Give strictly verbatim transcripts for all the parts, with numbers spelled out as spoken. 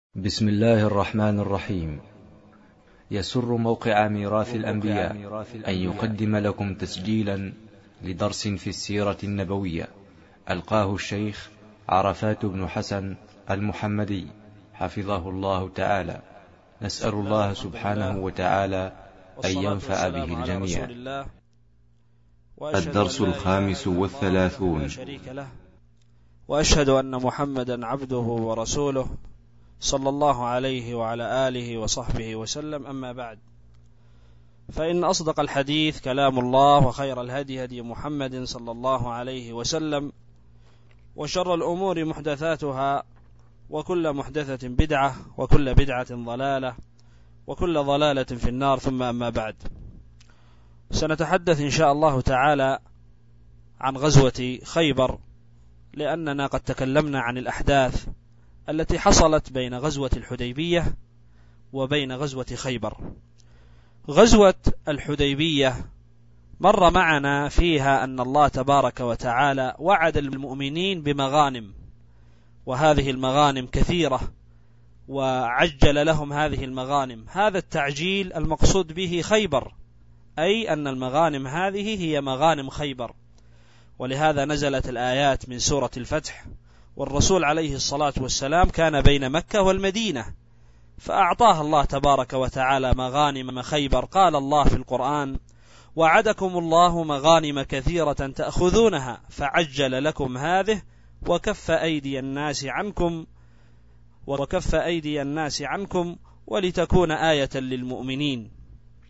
بسم الله الرحمن الرحيم. يسر موقع ميراث الأنبياء أن يقدم لكم تسجيلا لدرس في السيرة النبوية ألقاه الشيخ عرفات بن حسن المحمدي حفظه الله تعالى. نسأل الله سبحانه وتعالى أن ينفع به الجميع. الدرس الخامس والثلاثون. وأشهد أن محمدا عبده ورسوله صلى الله عليه وعلى آله وصحبه وسلم. أما بعد، فإن أصدق الحديث كلام الله، وخير الهدي هدي محمد صلى الله عليه وسلم، وشر الأمور محدثاتها، وكل محدثة بدعة، وكل بدعة ضلالة، وكل ضلالة في النار. ثم أما بعد، سنتحدث إن شاء الله تعالى عن غزوة خيبر، لأننا قد تكلمنا عن الأحداث التي حصلت بين غزوة الحديبية وبين غزوة خيبر. غزوة الحديبية مر معنا فيها أن الله تبارك وتعالى وعد المؤمنين بمغانم، وهذه المغانم كثيرة، وعجل لهم هذه المغانم. هذا التعجيل المقصود به خيبر، أي أن المغانم هذه هي مغانم خيبر، ولهذا نزلت الآيات من سورة الفتح. والرسول عليه الصلاة والسلام كان بين مكة والمدينة، فأعطاه الله تبارك وتعالى مغانم خيبر. قال الله في القرآن: وعدكم الله مغانم كثيرة تأخذونها فعجل لكم هذه وكف أيدي الناس عنكم وكف أيدي الناس عنكم ولتكون آية للمؤمنين.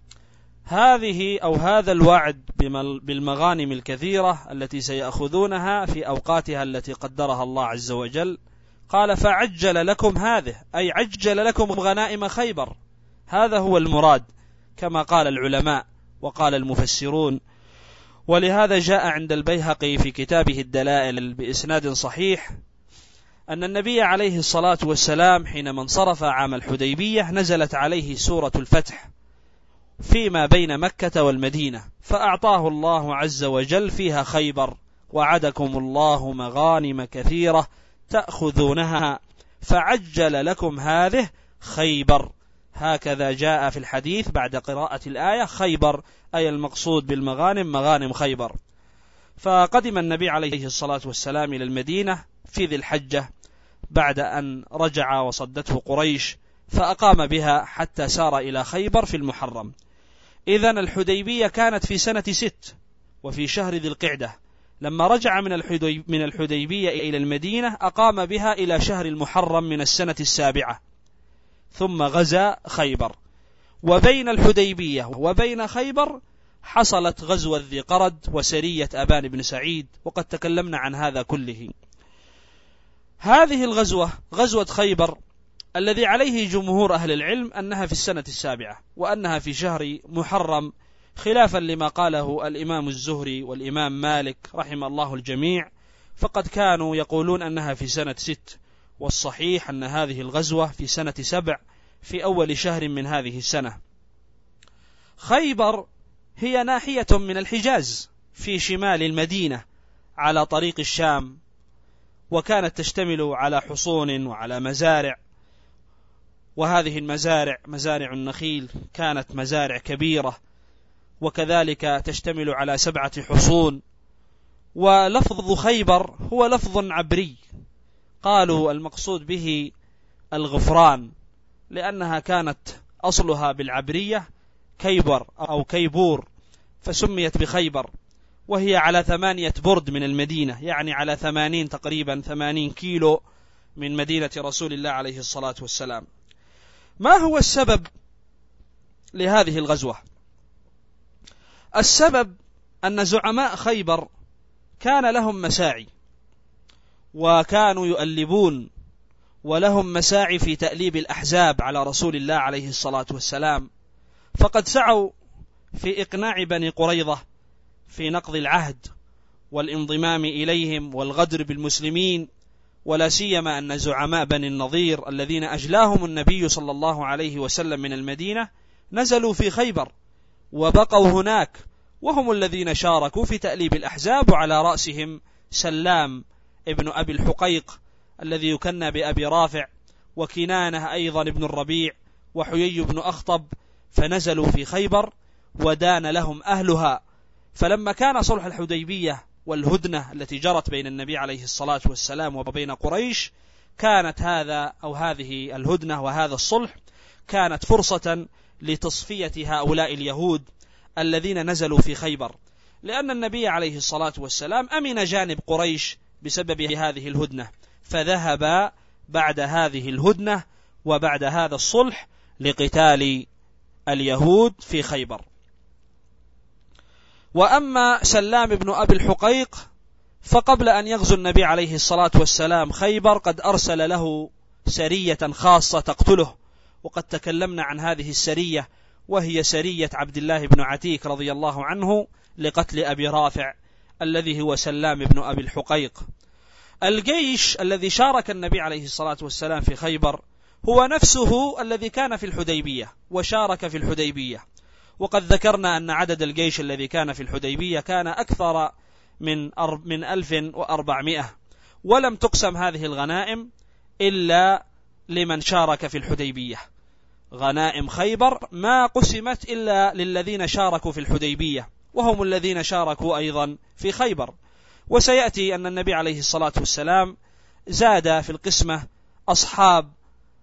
هذه أو هذا الوعد بالمغانم الكثيرة التي سيأخذونها في أوقاتها التي قدرها الله عز وجل. قال: فعجل لكم هذه، أي عجل لكم غنائم خيبر. هذا هو المراد كما قال العلماء وقال المفسرون. ولهذا جاء عند البيهقي في كتابه الدلائل بإسناد صحيح أن النبي عليه الصلاة والسلام حينما انصرف عام الحديبية نزلت عليه سورة الفتح فيما بين مكة والمدينة، فأعطاه الله عز وجل فيها خيبر: وعدكم الله مغانم كثيرة تأخذونها فعجل لكم هذه خيبر. هكذا جاء في الحديث بعد قراءة الآية: خيبر، أي المقصود بالمغانم مغانم خيبر. فقدم النبي عليه الصلاة والسلام إلى المدينة في ذي الحجة بعد أن رجع وصدته قريش، فأقام بها حتى سار إلى خيبر في المحرم. إذن الحديبية كانت في سنة ست وفي شهر ذي القعدة. لما رجع من من الحديبية إلى المدينة أقام بها إلى شهر المحرم من السنة السابعة، ثم غزا خيبر. وبين الحديبية وبين خيبر حصلت غزوة ذي قرد وسرية أبان بن سعيد، وقد تكلمنا عن هذا كله. هذه الغزوة غزوة خيبر الذي عليه جمهور أهل العلم أنها في السنة السابعة، وأنها في شهر محرم، خلافا لما قاله الإمام الزهري والإمام مالك رحم الله الجميع، فقد كانوا يقولون أنها في سنة ست، والصحيح أن هذه الغزوة في سنة سبع في أول شهر من هذه السنة. خيبر هي ناحية من الحجاز في شمال المدينة على طريق الشام، وكانت تشتمل على حصون وعلى مزارع، وهذه المزارع مزارع النخيل كانت مزارع كبيرة، وكذلك تشتمل على سبعة حصون. ولفظ خيبر هو لفظ عبري، قالوا المقصود به الغفران، لأنها كانت أصلها بالعبرية كيبر أو كيبور، فسميت بخيبر. وهي على ثمانية برد من المدينة، يعني على ثمانين تقريبا ثمانين كيلو من مدينة رسول الله عليه الصلاة والسلام. ما هو السبب لهذه الغزوة؟ السبب أن زعماء خيبر كان لهم مساعي، وكانوا يؤلبون، ولهم مساعي في تأليب الأحزاب على رسول الله عليه الصلاة والسلام. فقد سعوا في إقناع بني قريظة في نقض العهد والانضمام إليهم والغدر بالمسلمين، ولا سيما أن زعماء بني النضير الذين أجلاهم النبي صلى الله عليه وسلم من المدينة نزلوا في خيبر وبقوا هناك، وهم الذين شاركوا في تأليب الأحزاب، وعلى رأسهم سلام ابن أبي الحقيق الذي يكنى بأبي رافع، وكنانة أيضا ابن الربيع وحيي بن أخطب، فنزلوا في خيبر ودان لهم أهلها. فلما كان صلح الحديبية والهدنة التي جرت بين النبي عليه الصلاة والسلام وبين قريش، كانت هذا أو هذه الهدنة وهذا الصلح كانت فرصة لتصفية هؤلاء اليهود الذين نزلوا في خيبر، لأن النبي عليه الصلاة والسلام أمن جانب قريش بسبب هذه الهدنة، فذهب بعد هذه الهدنة وبعد هذا الصلح لقتال اليهود في خيبر. وأما سلام بن أبي الحقيق فقبل أن يغزو النبي عليه الصلاة والسلام خيبر قد أرسل له سرية خاصة تقتله، وقد تكلمنا عن هذه السرية، وهي سرية عبد الله بن عتيك رضي الله عنه لقتل أبي رافع الذي هو سلام بن أبي الحقيق. الجيش الذي شارك النبي عليه الصلاة والسلام في خيبر هو نفسه الذي كان في الحديبية وشارك في الحديبية، وقد ذكرنا أن عدد الجيش الذي كان في الحديبية كان أكثر من من ألف وأربعمائة، ولم تقسم هذه الغنائم إلا لمن شارك في الحديبية. غنائم خيبر ما قسمت إلا للذين شاركوا في الحديبية، وهم الذين شاركوا أيضا في خيبر. وسيأتي أن النبي عليه الصلاة والسلام زاد في القسمة أصحاب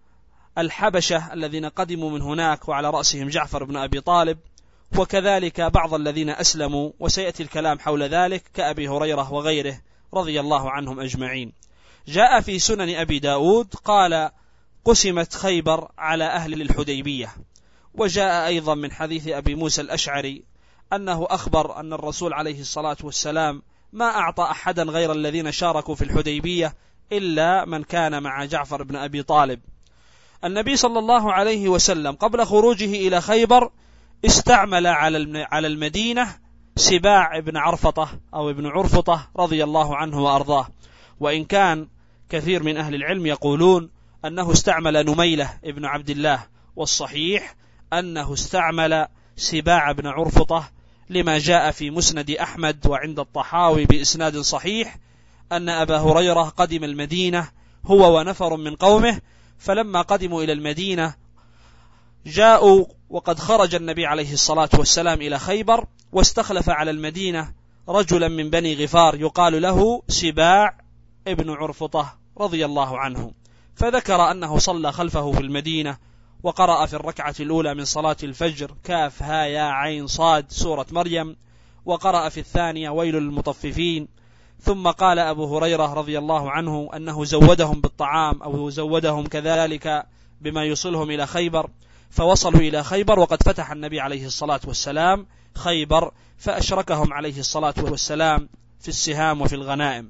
الحبشة الذين قدموا من هناك، وعلى رأسهم جعفر بن أبي طالب، وكذلك بعض الذين أسلموا، وسيأتي الكلام حول ذلك كأبي هريرة وغيره رضي الله عنهم أجمعين. جاء في سنن أبي داود قال قسمت خيبر على أهل الحديبية. وجاء أيضا من حديث أبي موسى الأشعري أنه أخبر أن الرسول عليه الصلاة والسلام ما أعطى أحدا غير الذين شاركوا في الحديبية إلا من كان مع جعفر بن أبي طالب. النبي صلى الله عليه وسلم قبل خروجه إلى خيبر استعمل على المدينة سباع ابن عرفطة أو ابن عرفطة رضي الله عنه وأرضاه، وإن كان كثير من أهل العلم يقولون أنه استعمل نميلة ابن عبد الله، والصحيح أنه استعمل سباع ابن عرفطة، لما جاء في مسند أحمد وعند الطحاوي بإسناد صحيح أن أبا هريرة قدم المدينة هو ونفر من قومه، فلما قدموا إلى المدينة جاءوا وقد خرج النبي عليه الصلاة والسلام إلى خيبر، واستخلف على المدينة رجلا من بني غفار يقال له سباع ابن عرفطة رضي الله عنه، فذكر أنه صلى خلفه في المدينة وقرأ في الركعة الأولى من صلاة الفجر كاف ها يا عين صاد سورة مريم، وقرأ في الثانية ويل للمطففين. ثم قال أبو هريرة رضي الله عنه أنه زودهم بالطعام أو زودهم كذلك بما يوصلهم إلى خيبر، فوصلوا إلى خيبر وقد فتح النبي عليه الصلاة والسلام خيبر، فأشركهم عليه الصلاة والسلام في السهام وفي الغنائم.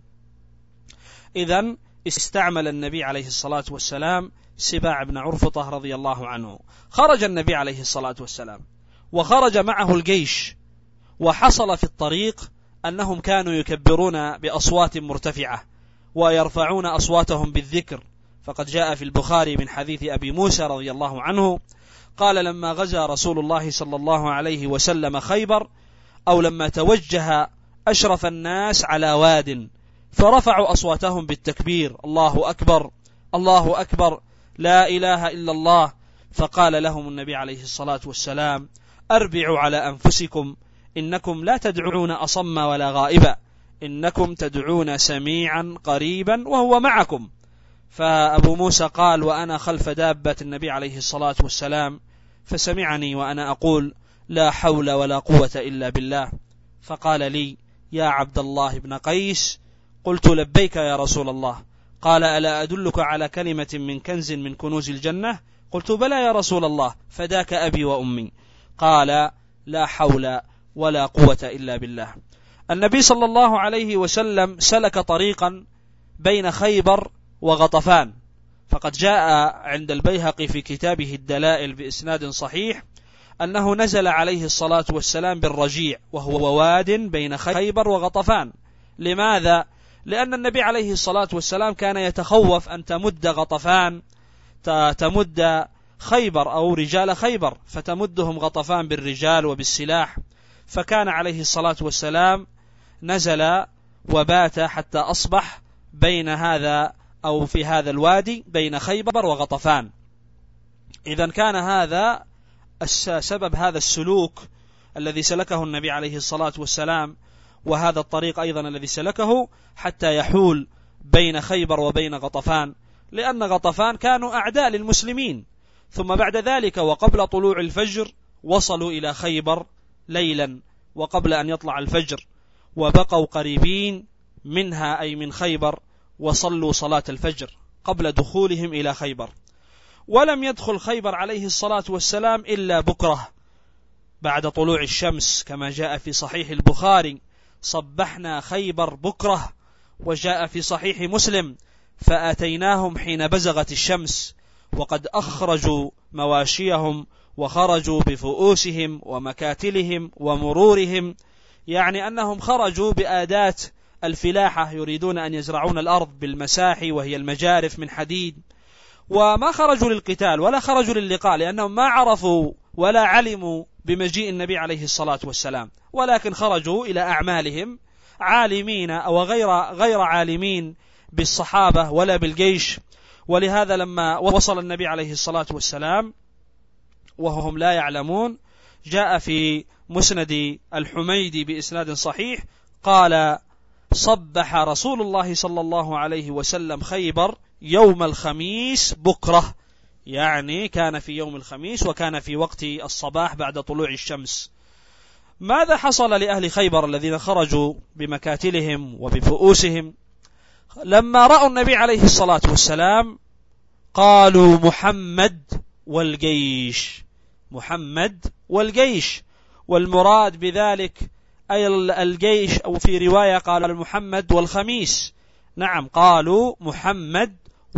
إذن استعمل النبي عليه الصلاة والسلام سباع بن عرفطة رضي الله عنه. خرج النبي عليه الصلاة والسلام وخرج معه الجيش، وحصل في الطريق أنهم كانوا يكبرون بأصوات مرتفعة ويرفعون أصواتهم بالذكر، فقد جاء في البخاري من حديث أبي موسى رضي الله عنه قال لما غزا رسول الله صلى الله عليه وسلم خيبر أو لما توجه أشرف الناس على واد فرفعوا أصواتهم بالتكبير الله أكبر الله أكبر لا إله إلا الله، فقال لهم النبي عليه الصلاة والسلام أربعوا على أنفسكم إنكم لا تدعون أصم ولا غائبا، إنكم تدعون سميعا قريبا وهو معكم. فأبو موسى قال وأنا خلف دابة النبي عليه الصلاة والسلام فسمعني وأنا أقول لا حول ولا قوة إلا بالله، فقال لي يا عبد الله بن قيس، قلت لبيك يا رسول الله، قال ألا أدلك على كلمة من كنز من كنوز الجنة؟ قلت بلى يا رسول الله، فداك أبي وأمي. قال لا حول ولا قوة إلا بالله. النبي صلى الله عليه وسلم سلك طريقا بين خيبر وغطفان، فقد جاء عند البيهقي في كتابه الدلائل بإسناد صحيح أنه نزل عليه الصلاة والسلام بالرجيع، وهو واد بين خيبر وغطفان. لماذا؟ لأن النبي عليه الصلاة والسلام كان يتخوف أن تمد غطفان تمد خيبر أو رجال خيبر، فتمدهم غطفان بالرجال وبالسلاح، فكان عليه الصلاة والسلام نزل وبات حتى أصبح بين هذا أو في هذا الوادي بين خيبر وغطفان. إذن كان هذا سبب هذا السلوك الذي سلكه النبي عليه الصلاة والسلام، وهذا الطريق أيضا الذي سلكه حتى يحول بين خيبر وبين غطفان، لأن غطفان كانوا أعداء للمسلمين. ثم بعد ذلك وقبل طلوع الفجر وصلوا إلى خيبر ليلا وقبل أن يطلع الفجر، وبقوا قريبين منها أي من خيبر، وصلوا صلاة الفجر قبل دخولهم إلى خيبر. ولم يدخل خيبر عليه الصلاة والسلام إلا بكرة بعد طلوع الشمس، كما جاء في صحيح البخاري: صبحنا خيبر بكرة. وجاء في صحيح مسلم: فأتيناهم حين بزغت الشمس، وقد أخرجوا مواشيهم وخرجوا بفؤوسهم ومكاتلهم ومرورهم، يعني أنهم خرجوا بآدات الفلاحة، يريدون أن يزرعون الأرض بالمساحي وهي المجارف من حديد، وما خرجوا للقتال ولا خرجوا للقاء، لأنهم ما عرفوا ولا علموا بمجيء النبي عليه الصلاة والسلام، ولكن خرجوا إلى أعمالهم عالمين أو غير غير عالمين بالصحابة ولا بالجيش. ولهذا لما وصل النبي عليه الصلاة والسلام وهم لا يعلمون، جاء في مسند الحميدي بإسناد صحيح قال: صبح رسول الله صلى الله عليه وسلم خيبر يوم الخميس بكرة، يعني كان في يوم الخميس وكان في وقت الصباح بعد طلوع الشمس. ماذا حصل لأهل خيبر الذين خرجوا بمكاتلهم وبفؤوسهم؟ لما رأوا النبي عليه الصلاة والسلام قالوا: محمد والجيش، محمد والجيش. والمراد بذلك أي الجيش، أو في رواية قال محمد والخميس. نعم، قالوا محمد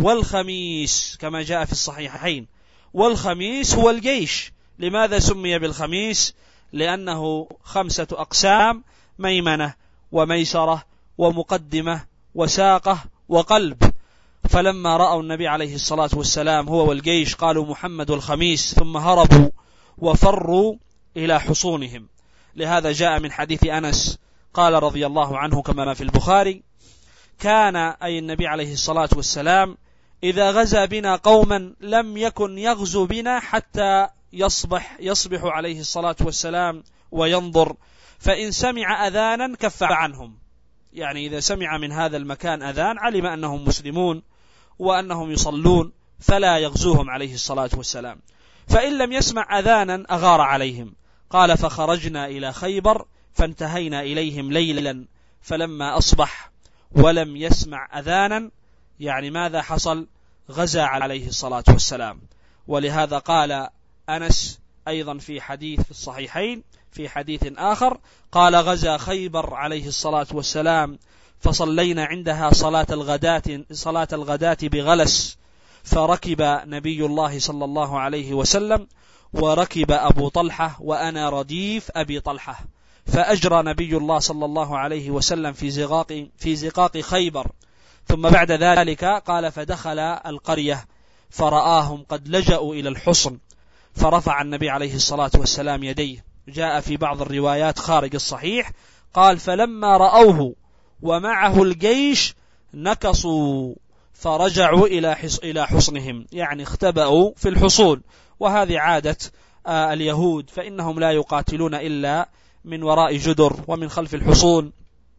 والخميس كما جاء في الصحيحين، والخميس هو الجيش. لماذا سمي بالخميس؟ لأنه خمسة أقسام: ميمنة وميسرة ومقدمة وساقة وقلب. فلما رأوا النبي عليه الصلاة والسلام هو والجيش قالوا محمد والخميس، ثم هربوا وفروا إلى حصونهم. لهذا جاء من حديث أنس قال رضي الله عنه كما في البخاري: كان أي النبي عليه الصلاة والسلام إذا غزا بنا قوما لم يكن يغزو بنا حتى يصبح يصبح عليه الصلاة والسلام وينظر، فإن سمع أذانا كف عنهم، يعني إذا سمع من هذا المكان أذان علم أنهم مسلمون وأنهم يصلون فلا يغزوهم عليه الصلاة والسلام، فإن لم يسمع أذانا أغار عليهم. قال: فخرجنا إلى خيبر فانتهينا إليهم ليلا، فلما أصبح ولم يسمع أذانا، يعني ماذا حصل؟ غزا عليه الصلاة والسلام. ولهذا قال أنس أيضا في حديث في الصحيحين في حديث آخر قال: غزا خيبر عليه الصلاة والسلام فصلينا عندها صلاة الغداة صلاة الغداة بغلس، فركب نبي الله صلى الله عليه وسلم وركب أبو طلحة وأنا رديف أبي طلحة، فأجرى نبي الله صلى الله عليه وسلم في زقاق في زقاق خيبر. ثم بعد ذلك قال: فدخل القرية فرآهم قد لجأوا إلى الحصن، فرفع النبي عليه الصلاة والسلام يديه. جاء في بعض الروايات خارج الصحيح قال: فلما رأوه ومعه الجيش نكصوا فرجعوا إلى حصنهم، يعني اختبأوا في الحصون. وهذه عادة اليهود، فإنهم لا يقاتلون إلا من وراء جدر ومن خلف الحصون،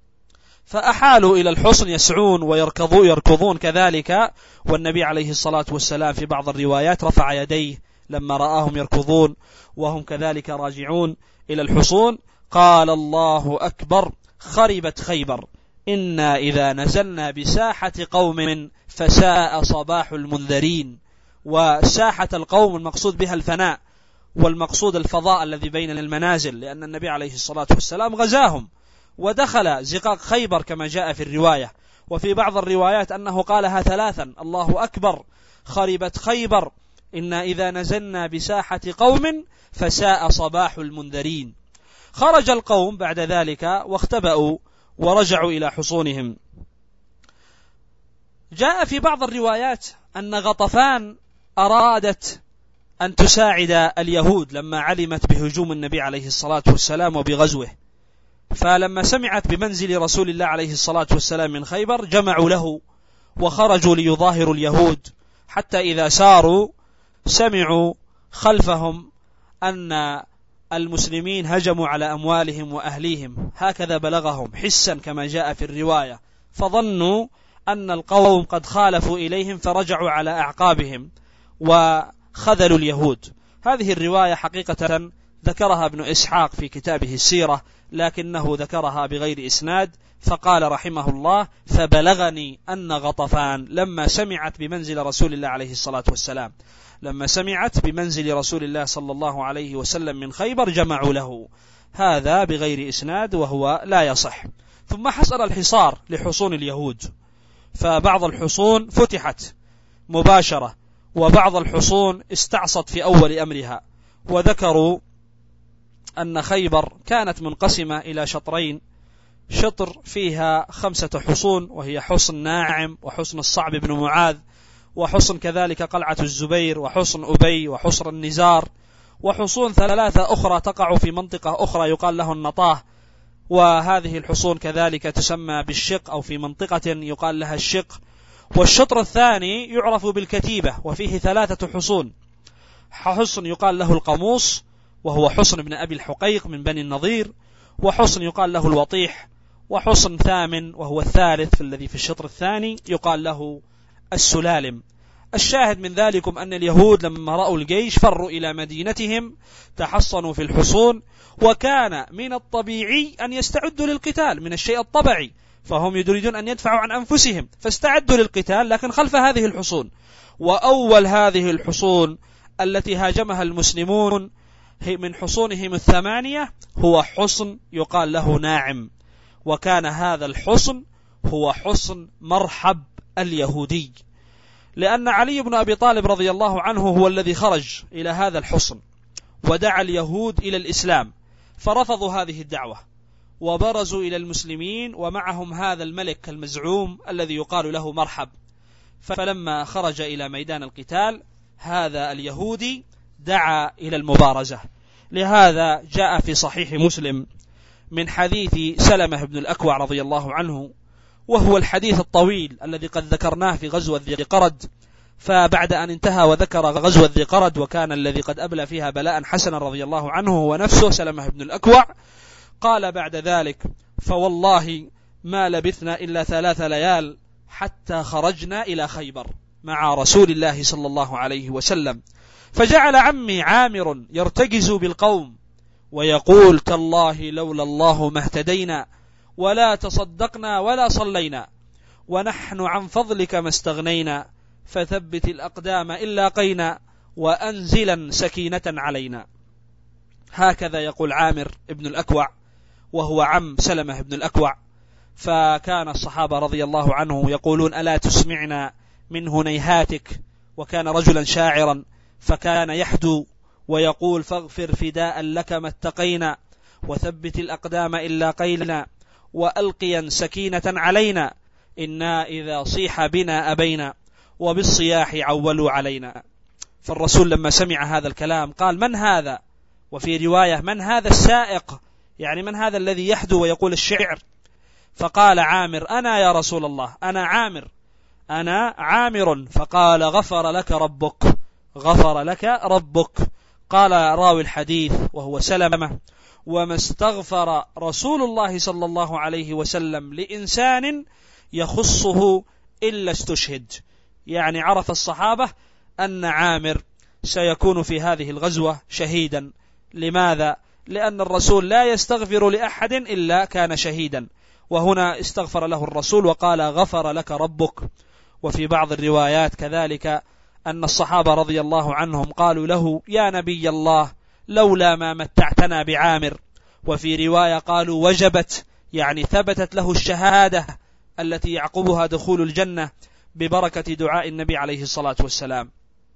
فأحالوا إلى الحصن يسعون ويركضون يركضون كذلك. والنبي عليه الصلاة والسلام في بعض الروايات رفع يديه لما رآهم يركضون وهم كذلك راجعون إلى الحصون، قال: الله أكبر، خربت خيبر، إنا إذا نزلنا بساحة قوم فساء صباح المنذرين. وساحة القوم المقصود بها الفناء، والمقصود الفضاء الذي بين المنازل، لأن النبي عليه الصلاة والسلام غزاهم ودخل زقاق خيبر كما جاء في الرواية. وفي بعض الروايات أنه قالها ثلاثا: الله أكبر، خربت خيبر، إنا إذا نزلنا بساحة قوم فساء صباح المنذرين. خرج القوم بعد ذلك واختبأوا ورجعوا إلى حصونهم. جاء في بعض الروايات أن غطفان أرادت أن تساعد اليهود لما علمت بهجوم النبي عليه الصلاة والسلام وبغزوه، فلما سمعت بمنزل رسول الله عليه الصلاة والسلام من خيبر جمعوا له وخرجوا ليظاهروا اليهود، حتى إذا ساروا سمعوا خلفهم أن المسلمين هجموا على أموالهم وأهليهم، هكذا بلغهم حسا كما جاء في الرواية، فظنوا أن القوم قد خالفوا إليهم فرجعوا على أعقابهم وخذلوا اليهود. هذه الرواية حقيقة ذكرها ابن إسحاق في كتابه السيرة، لكنه ذكرها بغير إسناد، فقال رحمه الله: فبلغني أن غطفان لما سمعت بمنزل رسول الله عليه الصلاة والسلام لما سمعت بمنزل رسول الله صلى الله عليه وسلم من خيبر جمعوا له. هذا بغير إسناد وهو لا يصح. ثم حصل الحصار لحصون اليهود، فبعض الحصون فتحت مباشرة، وبعض الحصون استعصت في أول أمرها. وذكروا أن خيبر كانت منقسمة إلى شطرين، شطر فيها خمسة حصون، وهي حصن ناعم، وحصن الصعب بن معاذ، وحصن كذلك قلعة الزبير، وحصن أبي، وحصن النزار، وحصون ثلاثة أخرى تقع في منطقة أخرى يقال له النطاه، وهذه الحصون كذلك تسمى بالشق، أو في منطقة يقال لها الشق. والشطر الثاني يعرف بالكتيبة، وفيه ثلاثة حصون، حصن يقال له القاموس، وهو حصن ابن أبي الحقيق من بني النضير، وحصن يقال له الوطيح، وحصن ثامن وهو الثالث في الذي في الشطر الثاني يقال له السلالم. الشاهد من ذلكم أن اليهود لما رأوا الجيش فروا إلى مدينتهم، تحصنوا في الحصون، وكان من الطبيعي أن يستعدوا للقتال، من الشيء الطبيعي، فهم يريدون أن يدفعوا عن أنفسهم فاستعدوا للقتال، لكن خلف هذه الحصون. وأول هذه الحصون التي هاجمها المسلمون من حصونهم الثمانية هو حصن يقال له ناعم، وكان هذا الحصن هو حصن مرحب اليهودي، لأن علي بن أبي طالب رضي الله عنه هو الذي خرج إلى هذا الحصن ودعا اليهود إلى الإسلام، فرفضوا هذه الدعوة وبرزوا إلى المسلمين، ومعهم هذا الملك المزعوم الذي يقال له مرحب. فلما خرج إلى ميدان القتال هذا اليهودي دعا إلى المبارزة. لهذا جاء في صحيح مسلم من حديث سلمة بن الأكوع رضي الله عنه، وهو الحديث الطويل الذي قد ذكرناه في غزوة ذي قرد. فبعد أن انتهى وذكر غزوة ذي قرد، وكان الذي قد أبلى فيها بلاء حسنا رضي الله عنه هو نفسه سلمة بن الأكوع، قال بعد ذلك: فوالله ما لبثنا إلا ثلاث ليال حتى خرجنا إلى خيبر مع رسول الله صلى الله عليه وسلم، فجعل عمي عامر يرتجز بالقوم ويقول: تالله لولا الله ما اهتدينا ولا تصدقنا ولا صلينا، ونحن عن فضلك ما استغنينا، فثبت الأقدام إن لاقينا وأنزلا سكينة علينا. هكذا يقول عامر ابن الأكوع، وهو عم سلمة بن الأكوع. فكان الصحابة رضي الله عنه يقولون: ألا تسمعنا من هنيهاتك؟ وكان رجلا شاعرا، فكان يحدو ويقول: فاغفر فداء لك ما اتقينا، وثبت الأقدام إن لاقينا، وألقيا سكينة علينا، إنا إذا صيح بنا أبينا، وبالصياح عولوا علينا. فالرسول لما سمع هذا الكلام قال: من هذا؟ وفي رواية: من هذا السائق؟ يعني من هذا الذي يحدو ويقول الشعر؟ فقال عامر: أنا يا رسول الله، أنا عامر، أنا عامر. فقال: غفر لك ربك، غفر لك ربك. قال راوي الحديث وهو سلمة: وما استغفر رسول الله صلى الله عليه وسلم لإنسان يخصه إلا استشهد. يعني عرف الصحابة أن عامر سيكون في هذه الغزوة شهيدا. لماذا؟ لأن الرسول لا يستغفر لأحد إلا كان شهيدا، وهنا استغفر له الرسول وقال: غفر لك ربك. وفي بعض الروايات كذلك أن الصحابة رضي الله عنهم قالوا له: يا نبي الله، لولا ما متعتنا بعامر. وفي رواية قالوا: وجبت، يعني ثبتت له الشهادة التي يعقبها دخول الجنة ببركة دعاء النبي عليه الصلاة والسلام.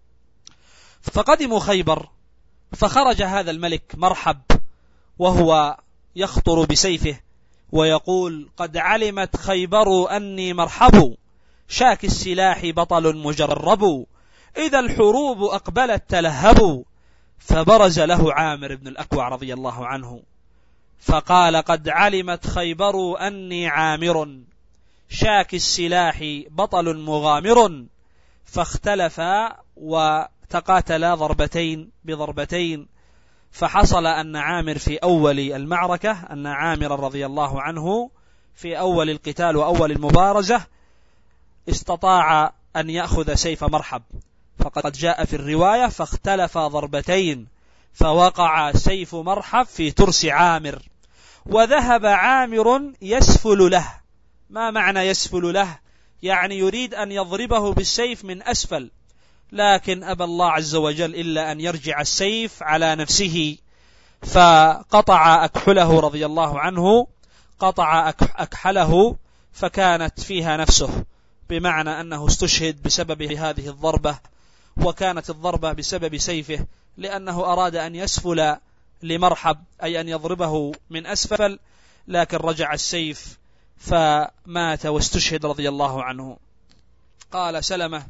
فقدموا خيبر، فخرج هذا الملك مرحب وهو يخطر بسيفه ويقول: قد علمت خيبر أني مرحب، شاك السلاح بطل مجرب، إذا الحروب أقبلت تلهب. فبرز له عامر بن الأكوع رضي الله عنه فقال: قد علمت خيبر أني عامر، شاك السلاح بطل مغامر، فاختلفا وتقاتلا ضربتين بضربتين، فحصل أن عامر في أول المعركة أن عامر رضي الله عنه في أول القتال وأول المبارزة استطاع أن يأخذ سيف مرحب، فقد جاء في الرواية فاختلف ضربتين فوقع سيف مرحب في ترس عامر، وذهب عامر يسفل له. ما معنى يسفل له؟ يعني يريد أن يضربه بالسيف من أسفل، لكن أبى الله عز وجل إلا أن يرجع السيف على نفسه، فقطع أكحله رضي الله عنه، قطع أكحله فكانت فيها نفسه، بمعنى أنه استشهد بسبب هذه الضربة، وكانت الضربة بسبب سيفه، لأنه أراد أن يسفل لمرحب أي أن يضربه من أسفل، لكن رجع السيف فمات واستشهد رضي الله عنه. قال سلمة: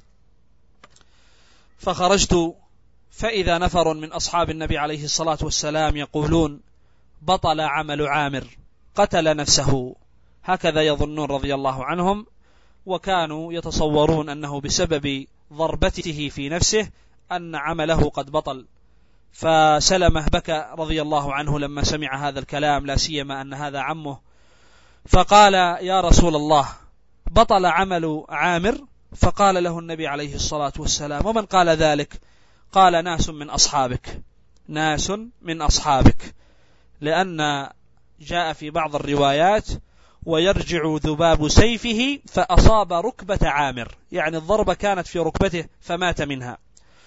فخرجت فإذا نفر من أصحاب النبي عليه الصلاة والسلام يقولون: بطل عمل عامر، قتل نفسه. هكذا يظنون رضي الله عنهم، وكانوا يتصورون أنه بسبب ضربته في نفسه أن عمله قد بطل. فسلمة بكى رضي الله عنه لما سمع هذا الكلام، لا سيما أن هذا عمه، فقال: يا رسول الله، بطل عمل عامر؟ فقال له النبي عليه الصلاة والسلام: ومن قال ذلك؟ قال: ناس من أصحابك، ناس من أصحابك. لأن جاء في بعض الروايات: ويرجع ذباب سيفه فأصاب ركبة عامر، يعني الضربة كانت في ركبته فمات منها.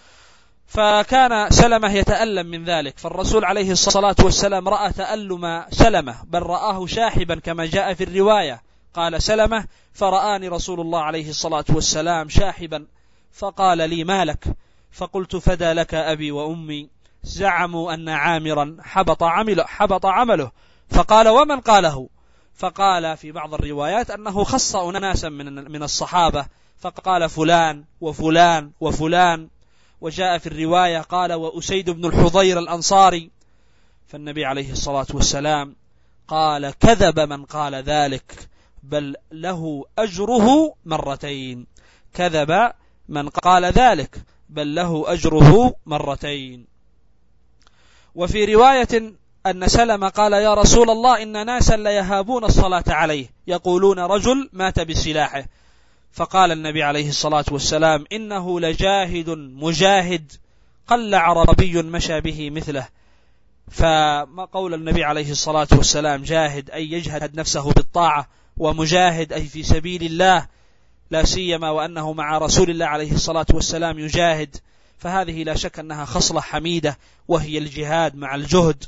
فكان سلمة يتألم من ذلك، فالرسول عليه الصلاة والسلام رأى تألم سلمة، بل رآه شاحبا كما جاء في الرواية. قال سلمة: فرآني رسول الله عليه الصلاة والسلام شاحبا، فقال لي: ما لك؟ فقلت: فدى لك أبي وأمي، زعموا أن عامرا حبط عمله, حبط عمله. فقال: ومن قاله؟ فقال في بعض الروايات أنه خص أناسا من, من الصحابة، فقال: فلان وفلان وفلان. وجاء في الرواية قال: وأسيد بن الحضير الأنصاري. فالنبي عليه الصلاة والسلام قال: كذب من قال ذلك، بل له أجره مرتين. كذب من قال ذلك، بل له أجره مرتين. وفي رواية أن سلمة قال: يا رسول الله، إن ناسا ليهابون الصلاة عليه، يقولون رجل مات بسلاحه. فقال النبي عليه الصلاة والسلام: إنه لجاهد مجاهد، قل عربي مشى به مثله. فما قول النبي عليه الصلاة والسلام جاهد أي يجهد نفسه بالطاعة، ومجاهد أي في سبيل الله، لا سيما وأنه مع رسول الله عليه الصلاة والسلام يجاهد، فهذه لا شك أنها خصلة حميدة، وهي الجهاد مع الجهد.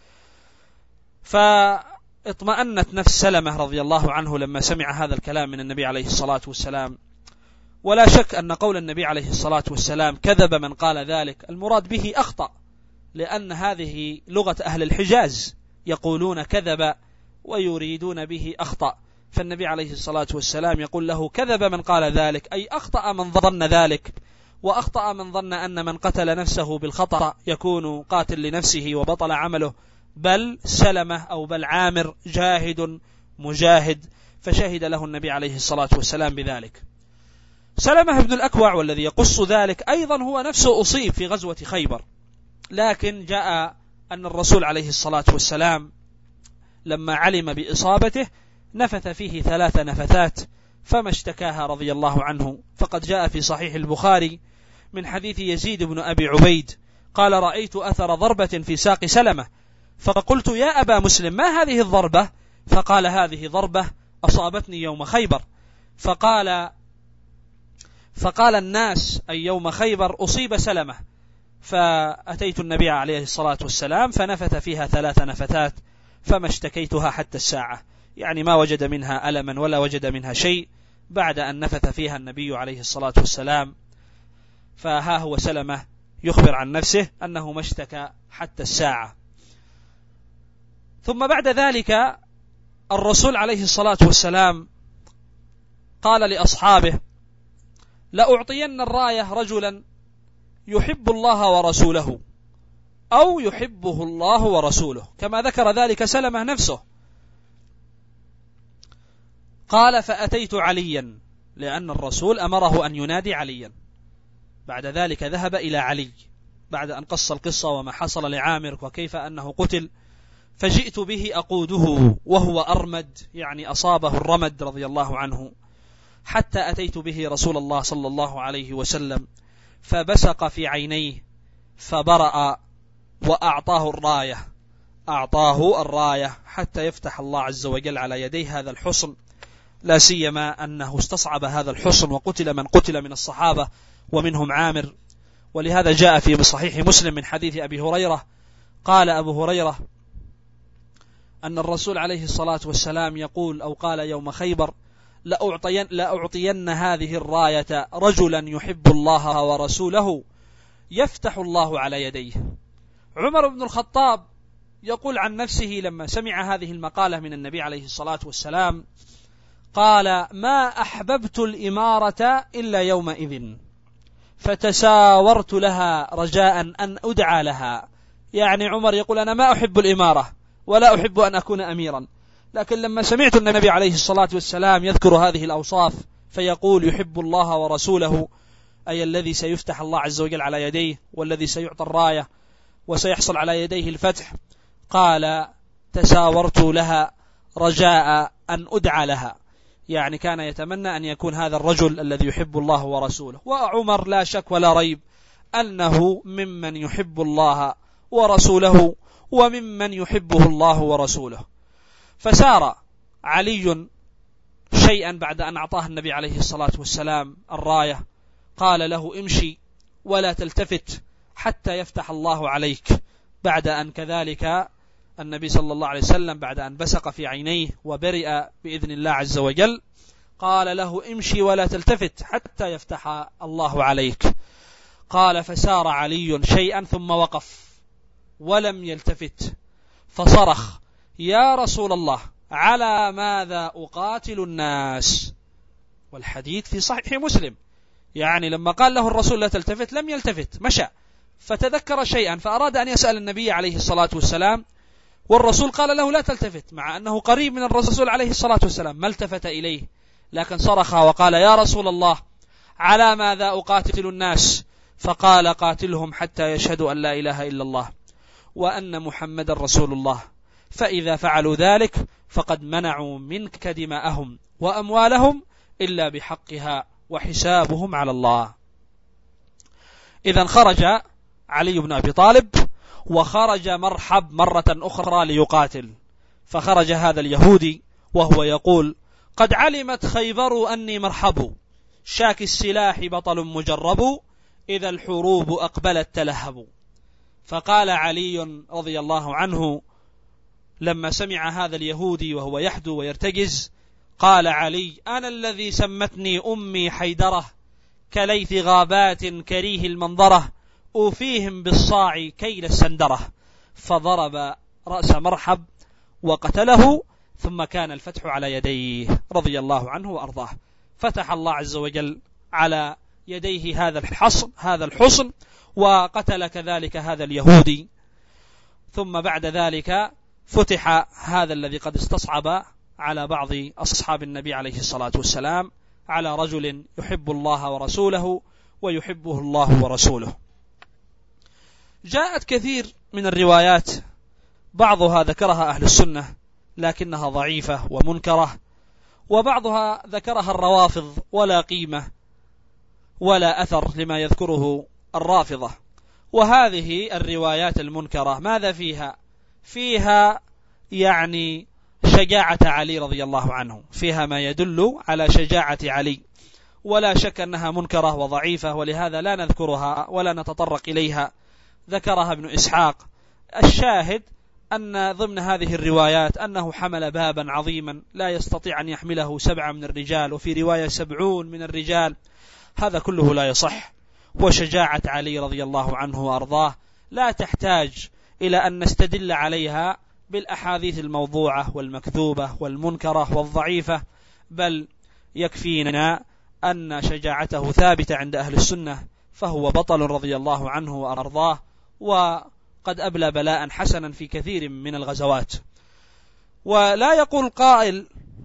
فاطمأنت نفس سلمة رضي الله عنه لما سمع هذا الكلام من النبي عليه الصلاة والسلام. ولا شك أن قول النبي عليه الصلاة والسلام كذب من قال ذلك المراد به أخطأ، لأن هذه لغة أهل الحجاز، يقولون كذب ويريدون به أخطأ. فالنبي عليه الصلاة والسلام يقول له: كذب من قال ذلك، أي أخطأ من ظن ذلك، وأخطأ من ظن أن من قتل نفسه بالخطأ يكون قاتل لنفسه وبطل عمله، بل سلمة أو بل عامر جاهد مجاهد، فشهد له النبي عليه الصلاة والسلام بذلك. سلمة بن الأكوع والذي يقص ذلك أيضا هو نفسه أصيب في غزوة خيبر، لكن جاء أن الرسول عليه الصلاة والسلام لما علم بإصابته نفث فيه ثلاث نفثات فما اشتكاها رضي الله عنه. فقد جاء في صحيح البخاري من حديث يزيد بن أبي عبيد قال: رأيت أثر ضربة في ساق سلمة، فقلت: يا أبا مسلم، ما هذه الضربة؟ فقال: هذه ضربة أصابتني يوم خيبر. فقال فقال الناس: أي يوم خيبر أصيب سلمة. فأتيت النبي عليه الصلاة والسلام فنفث فيها ثلاث نفثات فما اشتكيتها حتى الساعة، يعني ما وجد منها ألما ولا وجد منها شيء بعد أن نفث فيها النبي عليه الصلاة والسلام. فها هو سلمة يخبر عن نفسه أنه ما اشتكى حتى الساعة. ثم بعد ذلك الرسول عليه الصلاة والسلام قال لأصحابه: لأعطين الراية رجلا يحب الله ورسوله أو يحبه الله ورسوله، كما ذكر ذلك سلمة نفسه. قال فأتيت عليا، لأن الرسول أمره أن ينادي عليا. بعد ذلك ذهب إلى علي بعد أن قص القصة وما حصل لعامر وكيف أنه قتل، فجئت به أقوده وهو أرمد، يعني أصابه الرمد رضي الله عنه، حتى أتيت به رسول الله صلى الله عليه وسلم فبسق في عينيه فبرأ وأعطاه الراية، أعطاه الراية حتى يفتح الله عز وجل على يدي هذا الحصن، لا سيما أنه استصعب هذا الحصن وقتل من قتل من الصحابة ومنهم عامر. ولهذا جاء في صحيح مسلم من حديث أبي هريرة قال أبو هريرة أن الرسول عليه الصلاة والسلام يقول أو قال يوم خيبر لأعطين, لأعطين هذه الراية رجلا يحب الله ورسوله يفتح الله على يديه. عمر بن الخطاب يقول عن نفسه لما سمع هذه المقالة من النبي عليه الصلاة والسلام قال ما أحببت الإمارة إلا يومئذ فتساورت لها رجاء أن أدعى لها. يعني عمر يقول أنا ما أحب الإمارة ولا أحب أن أكون أميرا، لكن لما سمعت النبي عليه الصلاة والسلام يذكر هذه الأوصاف فيقول يحب الله ورسوله، أي الذي سيفتح الله عز وجل على يديه والذي سيعطى الراية وسيحصل على يديه الفتح، قال تساورت لها رجاء أن أدعى لها، يعني كان يتمنى أن يكون هذا الرجل الذي يحب الله ورسوله. وعمر لا شك ولا ريب أنه ممن يحب الله ورسوله وممن يحبه الله ورسوله. فسار علي شيئا بعد أن أعطاه النبي عليه الصلاة والسلام الراية، قال له امشي ولا تلتفت حتى يفتح الله عليك، بعد أن كذلك النبي صلى الله عليه وسلم بعد أن بسق في عينيه وبرئ بإذن الله عز وجل قال له امشي ولا تلتفت حتى يفتح الله عليك. قال فسار علي شيئا ثم وقف ولم يلتفت فصرخ يا رسول الله على ماذا أقاتل الناس؟ والحديث في صحيح مسلم، يعني لما قال له الرسول لا تلتفت لم يلتفت، مشى، فتذكر شيئا فأراد أن يسأل النبي عليه الصلاة والسلام، والرسول قال له لا تلتفت، مع أنه قريب من الرسول عليه الصلاة والسلام، ما التفت إليه، لكن صرخ وقال يا رسول الله على ماذا أقاتل الناس؟ فقال قاتلهم حتى يشهدوا أن لا إله إلا الله وأن محمد رسول الله، فإذا فعلوا ذلك فقد منعوا منك دماءهم وأموالهم إلا بحقها وحسابهم على الله. إذن خرج علي بن أبي طالب وخرج مرحب مرة أخرى ليقاتل، فخرج هذا اليهودي وهو يقول قد علمت خيبر أني مرحب شاك السلاح بطل مجرب إذا الحروب أقبلت تلهب. فقال علي رضي الله عنه لما سمع هذا اليهودي وهو يحدو ويرتجز، قال علي أنا الذي سمتني أمي حيدرة كليث غابات كريه المنظرة أوفيهم بالصاع كيل السندرة، فضرب رأس مرحب وقتله، ثم كان الفتح على يديه رضي الله عنه وأرضاه. فتح الله عز وجل على يديه هذا الحصن هذا الحصن وقتل كذلك هذا اليهودي. ثم بعد ذلك فتح هذا الذي قد استصعب على بعض أصحاب النبي عليه الصلاة والسلام، على رجل يحب الله ورسوله ويحبه الله ورسوله. جاءت كثير من الروايات بعضها ذكرها أهل السنة لكنها ضعيفة ومنكرة، وبعضها ذكرها الروافض ولا قيمة ولا أثر لما يذكره الرافضة. وهذه الروايات المنكرة ماذا فيها؟ فيها يعني شجاعة علي رضي الله عنه، فيها ما يدل على شجاعة علي، ولا شك أنها منكرة وضعيفة، ولهذا لا نذكرها ولا نتطرق إليها، ذكرها ابن إسحاق. الشاهد أن ضمن هذه الروايات أنه حمل بابا عظيما لا يستطيع أن يحمله سبعة من الرجال، وفي رواية سبعون من الرجال، هذا كله لا يصح. وشجاعة علي رضي الله عنه وأرضاه لا تحتاج إلى أن نستدل عليها بالأحاديث الموضوعة والمكذوبة والمنكرة والضعيفة، بل يكفينا أن شجاعته ثابتة عند أهل السنة، فهو بطل رضي الله عنه وأرضاه، وقد أبلى بلاء حسنا في كثير من الغزوات. ولا يقول قائل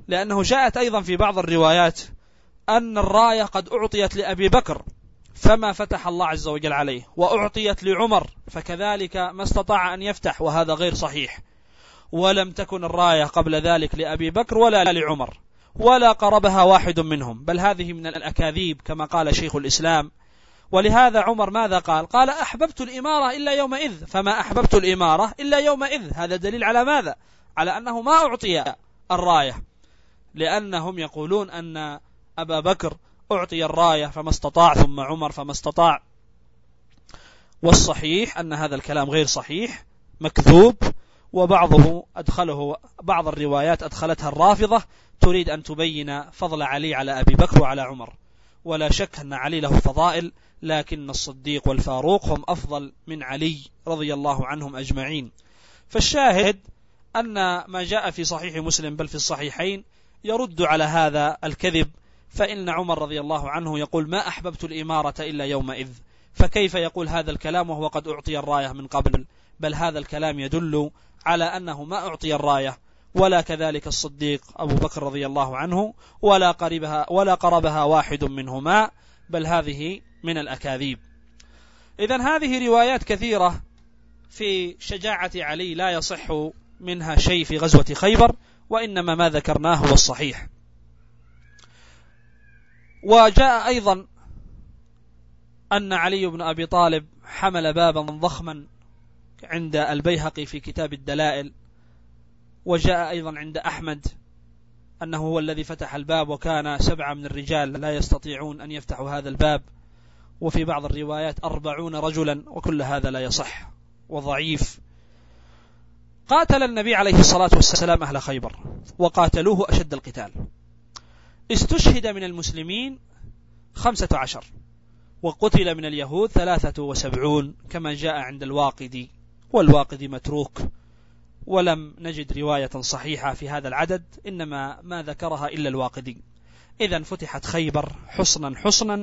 لأنه جاءت أيضا في بعض الروايات أن الراية قد أعطيت لأبي بكر فما فتح الله عز وجل عليه، وأعطيت لعمر فكذلك ما استطاع أن يفتح، وهذا غير صحيح. ولم تكن الراية قبل ذلك لأبي بكر ولا لعمر، ولا قربها واحد منهم، بل هذه من الأكاذيب كما قال شيخ الإسلام. ولهذا عمر ماذا قال؟ قال أحببت الإمارة إلا يومئذ، فما أحببت الإمارة إلا يومئذ. هذا دليل على ماذا؟ على أنه ما أعطي الراية، لأنهم يقولون أن أبا بكر أعطي الراية فما استطاع، ثم عمر فما استطاع. والصحيح أن هذا الكلام غير صحيح، مكذوب، وبعضه أدخله بعض الروايات أدخلتها الرافضة تريد أن تبين فضل علي على أبي بكر وعلى عمر. ولا شك أن علي له فضائل، لكن الصديق والفاروق هم أفضل من علي رضي الله عنهم أجمعين. فالشاهد أن ما جاء في صحيح مسلم بل في الصحيحين يرد على هذا الكذب، فإن عمر رضي الله عنه يقول ما أحببت الإمارة إلا يومئذ، فكيف يقول هذا الكلام وهو قد أعطي الراية من قبل؟ بل هذا الكلام يدل على أنه ما أعطي الراية، ولا كذلك الصديق أبو بكر رضي الله عنه، ولا قربها, ولا قربها واحد منهما، بل هذه من الأكاذيب. إذن هذه روايات كثيرة في شجاعة علي لا يصح منها شيء في غزوة خيبر، وإنما ما ذكرناه هو الصحيح. وجاء أيضا أن علي بن أبي طالب حمل بابا ضخما عند البيهقي في كتاب الدلائل، وجاء أيضا عند أحمد أنه هو الذي فتح الباب، وكان سبعة من الرجال لا يستطيعون أن يفتحوا هذا الباب، وفي بعض الروايات أربعون رجلا، وكل هذا لا يصح وضعيف. قاتل النبي عليه الصلاة والسلام أهل خيبر وقاتلوه أشد القتال، استشهد من المسلمين خمسة عشر، وقتل من اليهود ثلاثة وسبعون كما جاء عند الواقدي، والواقدي متروك، ولم نجد رواية صحيحة في هذا العدد، إنما ما ذكرها إلا الواقدي. إذن فتحت خيبر حصنا حصنا،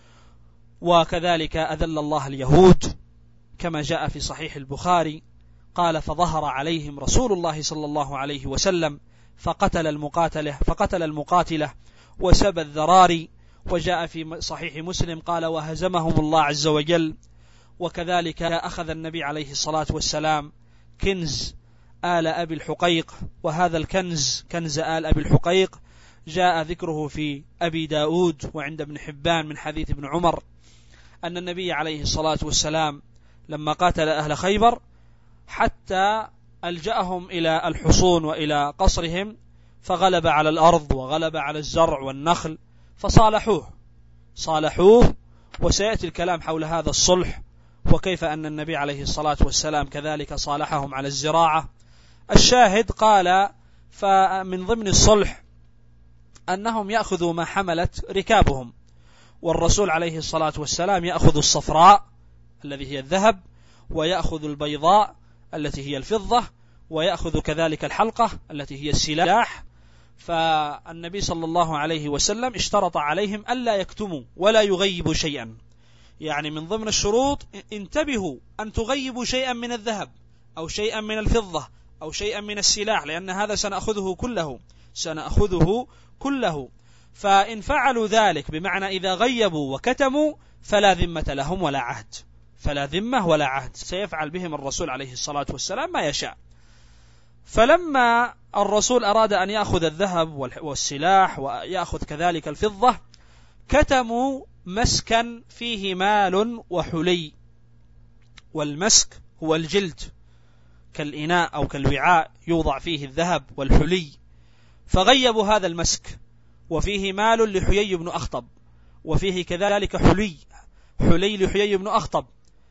وكذلك أذل الله اليهود كما جاء في صحيح البخاري، قال فظهر عليهم رسول الله صلى الله عليه وسلم فقتل المقاتلة فقتل المقاتلة وسبى الذراري. وجاء في صحيح مسلم قال وهزمهم الله عز وجل. وكذلك أخذ النبي عليه الصلاة والسلام كنز آل أبي الحقيق، وهذا الكنز كنز آل أبي الحقيق جاء ذكره في أبي داود وعند ابن حبان من حديث ابن عمر أن النبي عليه الصلاة والسلام لما قاتل أهل خيبر حتى ألجأهم إلى الحصون وإلى قصرهم، فغلب على الأرض وغلب على الزرع والنخل، فصالحوه صالحوه وسيأتي الكلام حول هذا الصلح، وكيف أن النبي عليه الصلاة والسلام كذلك صالحهم على الزراعة. الشاهد قال فمن ضمن الصلح أنهم يأخذوا ما حملت ركابهم، والرسول عليه الصلاة والسلام يأخذ الصفراء الذي هي الذهب، ويأخذ البيضاء التي هي الفضة، ويأخذ كذلك الحلقة التي هي السلاح. فالنبي صلى الله عليه وسلم اشترط عليهم ألا يكتموا ولا يغيبوا شيئا، يعني من ضمن الشروط انتبهوا أن تغيبوا شيئا من الذهب أو شيئا من الفضة أو شيئا من السلاح، لأن هذا سنأخذه كله سنأخذه كله فإن فعلوا ذلك بمعنى إذا غيبوا وكتموا فلا ذمة لهم ولا عهد، فلا ذمة ولا عهد، سيفعل بهم الرسول عليه الصلاة والسلام ما يشاء. فلما الرسول أراد أن يأخذ الذهب والسلاح ويأخذ كذلك الفضة، كتموا مسكا فيه مال وحلي، والمسك هو الجلد كالإناء أو كالوعاء يوضع فيه الذهب والحلي، فغيبوا هذا المسك، وفيه مال لحيي بن أخطب، وفيه كذلك حلي حلي لحيي بن أخطب،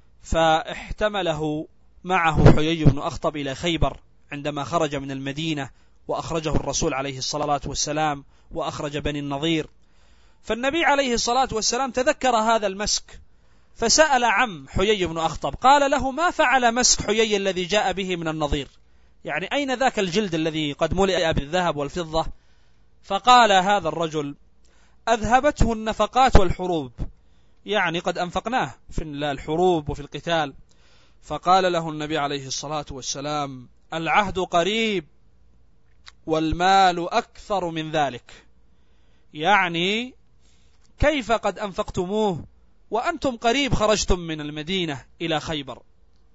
فاحتمله معه حيي بن أخطب إلى خيبر عندما خرج من المدينة، وأخرجه الرسول عليه الصلاة والسلام وأخرج بني النضير. فالنبي عليه الصلاة والسلام تذكر هذا المسك فسأل عم حيي بن أخطب، قال له ما فعل مسك حيي الذي جاء به من النضير، يعني أين ذاك الجلد الذي قد ملئ بالذهب والفضة؟ فقال هذا الرجل أذهبته النفقات والحروب، يعني قد أنفقناه في الحروب وفي القتال. فقال له النبي عليه الصلاة والسلام العهد قريب والمال أكثر من ذلك، يعني كيف قد أنفقتموه وأنتم قريب خرجتم من المدينة إلى خيبر؟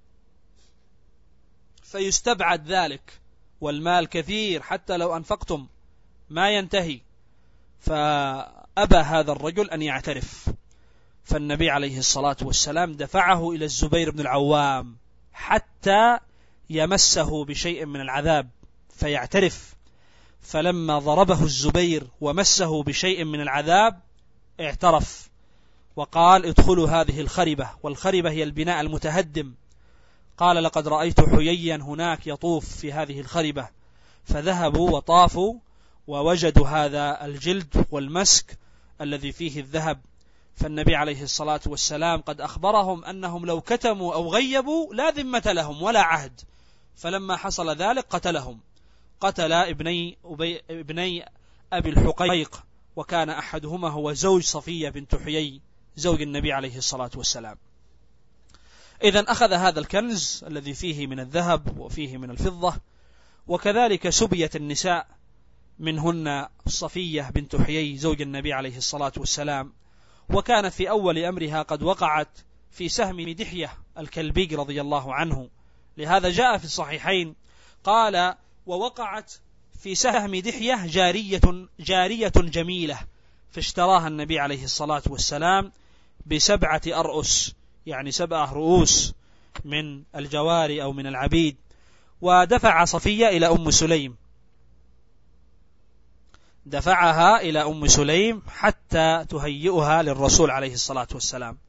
فيستبعد ذلك، والمال كثير حتى لو أنفقتم ما ينتهي. فأبى هذا الرجل أن يعترف، فالنبي عليه الصلاة والسلام دفعه إلى الزبير بن العوام حتى يمسه بشيء من العذاب فيعترف. فلما ضربه الزبير ومسه بشيء من العذاب اعترف وقال: ادخلوا هذه الخربة، والخربة هي البناء المتهدم. قال: لقد رأيت حييا هناك يطوف في هذه الخربة. فذهبوا وطافوا ووجدوا هذا الجلد والمسك الذي فيه الذهب. فالنبي عليه الصلاة والسلام قد أخبرهم أنهم لو كتموا أو غيبوا لا ذمة لهم ولا عهد. فلما حصل ذلك قتلهم، قتل ابني, ابني أبي الحقيق، وكان أحدهما هو زوج صفية بنت حيي زوج النبي عليه الصلاة والسلام. إذن أخذ هذا الكنز الذي فيه من الذهب وفيه من الفضة، وكذلك سبيت النساء، منهن صفية بنت حيي زوج النبي عليه الصلاة والسلام، وكانت في أول أمرها قد وقعت في سهم دحية الكلبي رضي الله عنه. لهذا جاء في الصحيحين قال: ووقعت في سهم دحية جارية, جارية جميلة، فاشتراها النبي عليه الصلاة والسلام بسبعة أرؤس، يعني سبعة رؤوس من الجواري أو من العبيد. ودفع صفية إلى أم سليم، دفعها إلى أم سليم حتى تهيئها للرسول عليه الصلاة والسلام،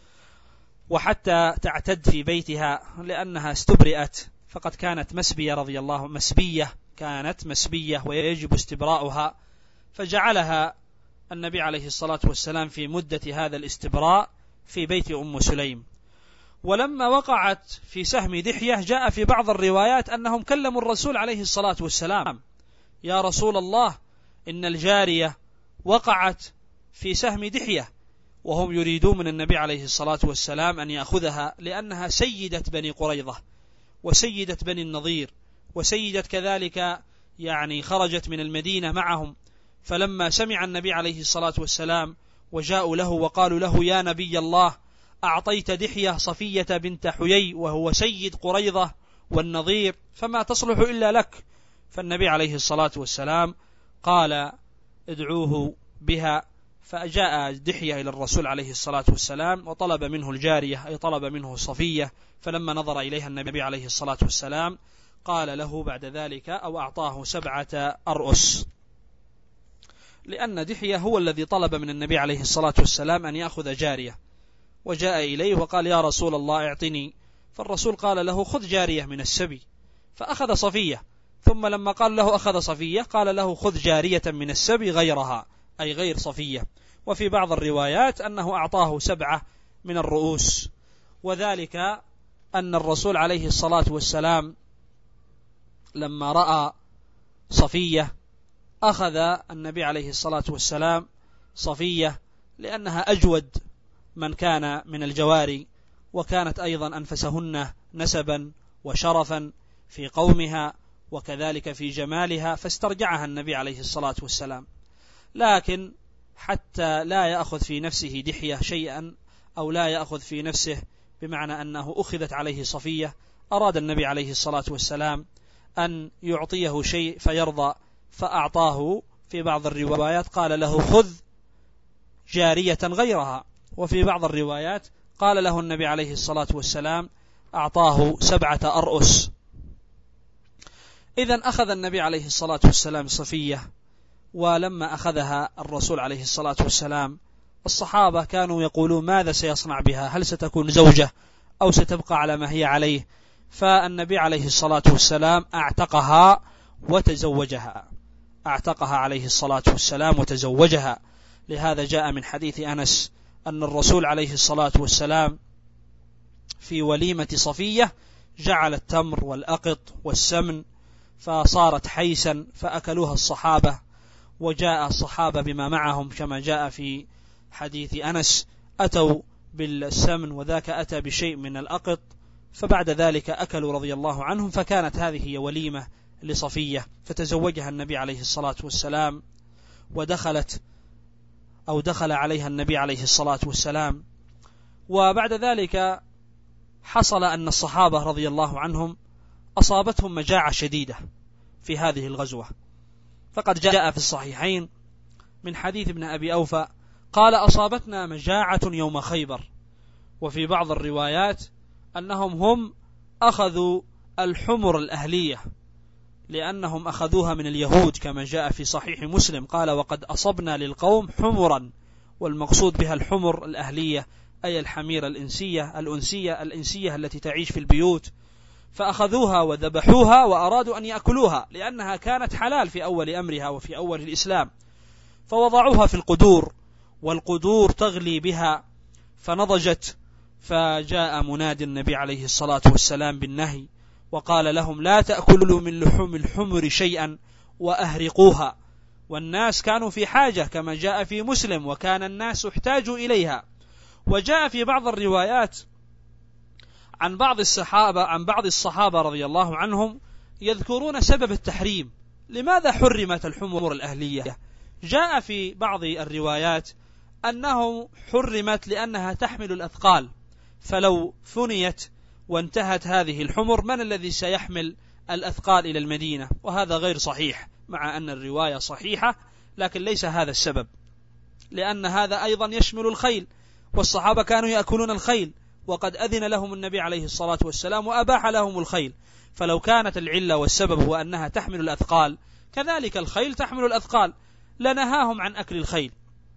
وحتى تعتد في بيتها، لأنها استبرئت، فقد كانت مسبية رضي الله مسبية كانت مسبية ويجب استبراؤها. فجعلها النبي عليه الصلاة والسلام في مدة هذا الاستبراء في بيت أم سليم. ولما وقعت في سهم دحية جاء في بعض الروايات أنهم كلموا الرسول عليه الصلاة والسلام: يا رسول الله، إن الجارية وقعت في سهم دحية، وهم يريدون من النبي عليه الصلاة والسلام أن يأخذها، لأنها سيدة بني قريظة وسيدة بني النضير وسيدة كذلك، يعني خرجت من المدينة معهم. فلما سمع النبي عليه الصلاة والسلام وجاءوا له وقالوا له: يا نبي الله، أعطيت دحية صفية بنت حيي وهو سيد قريظة والنضير، فما تصلح إلا لك. فالنبي عليه الصلاة والسلام قال: ادعوه بها. فجاء دحية إلى الرسول عليه الصلاة والسلام وطلب منه الجارية، أي طلب منه صفية. فلما نظر إليها النبي عليه الصلاة والسلام قال له بعد ذلك، أو أعطاه سبعة أرؤس، لأن دحية هو الذي طلب من النبي عليه الصلاة والسلام أن يأخذ جارية، وجاء إليه وقال: يا رسول الله اعطني. فالرسول قال له: خذ جارية من السبي، فأخذ صفية. ثم لما قال له أخذ صفية قال له: خذ جارية من السبي غيرها، أي غير صفية. وفي بعض الروايات أنه أعطاه سبعة من الرؤوس، وذلك أن الرسول عليه الصلاة والسلام لما رأى صفية أخذ النبي عليه الصلاة والسلام صفية، لأنها أجود من كان من الجواري، وكانت أيضا أنفسهن نسبا وشرفا في قومها وكذلك في جمالها، فاسترجعها النبي عليه الصلاة والسلام. لكن حتى لا يأخذ في نفسه دحية شيئا، أو لا يأخذ في نفسه بمعنى أنه أخذت عليه صفية، أراد النبي عليه الصلاة والسلام أن يعطيه شيء فيرضى، فأعطاه. في بعض الروايات قال له: خذ جارية غيرها، وفي بعض الروايات قال له النبي عليه الصلاة والسلام أعطاه سبعة أرؤس. إذن أخذ النبي عليه الصلاة والسلام صفية، ولما أخذها الرسول عليه الصلاة والسلام الصحابة كانوا يقولون: ماذا سيصنع بها؟ هل ستكون زوجة أو ستبقى على ما هي عليه؟ فالنبي عليه الصلاة والسلام أعتقها وتزوجها، أعتقها عليه الصلاة والسلام وتزوجها. لهذا جاء من حديث أنس أن الرسول عليه الصلاة والسلام في وليمة صفية جعل التمر والأقط والسمن، فصارت حيسا فأكلوها الصحابة، وجاء الصحابة بما معهم كما جاء في حديث أنس، أتوا بالسمن وذاك أتى بشيء من الأقط، فبعد ذلك أكلوا رضي الله عنهم، فكانت هذه هي وليمة لصفية، فتزوجها النبي عليه الصلاة والسلام، ودخلت أو دخل عليها النبي عليه الصلاة والسلام. وبعد ذلك حصل أن الصحابة رضي الله عنهم أصابتهم مجاعة شديدة في هذه الغزوة، فقد جاء في الصحيحين من حديث ابن أبي أوفى قال: أصابتنا مجاعة يوم خيبر. وفي بعض الروايات أنهم هم أخذوا الحمر الأهلية لأنهم أخذوها من اليهود، كما جاء في صحيح مسلم قال: وقد أصبنا للقوم حمرا، والمقصود بها الحمر الأهلية أي الحمير الإنسية الأنسية الإنسية التي تعيش في البيوت، فأخذوها وذبحوها وأرادوا أن يأكلوها لأنها كانت حلال في أول أمرها وفي أول الإسلام، فوضعوها في القدور، والقدور تغلي بها فنضجت، فجاء منادي النبي عليه الصلاة والسلام بالنهي وقال لهم: لا تأكلوا من لحوم الحمر شيئا وأهرقوها. والناس كانوا في حاجة كما جاء في مسلم، وكان الناس احتاجوا إليها. وجاء في بعض الروايات عن بعض الصحابة عن بعض الصحابة رضي الله عنهم يذكرون سبب التحريم، لماذا حرمت الحمر الأهلية؟ جاء في بعض الروايات أنه حرمت لأنها تحمل الأثقال، فلو فنيت وانتهت هذه الحمر من الذي سيحمل الأثقال إلى المدينة؟ وهذا غير صحيح، مع أن الرواية صحيحة، لكن ليس هذا السبب، لأن هذا أيضا يشمل الخيل، والصحابة كانوا يأكلون الخيل، وقد أذن لهم النبي عليه الصلاة والسلام وأباح لهم الخيل. فلو كانت العلة والسبب هو أنها تحمل الأثقال، كذلك الخيل تحمل الأثقال، لنهاهم عن أكل الخيل.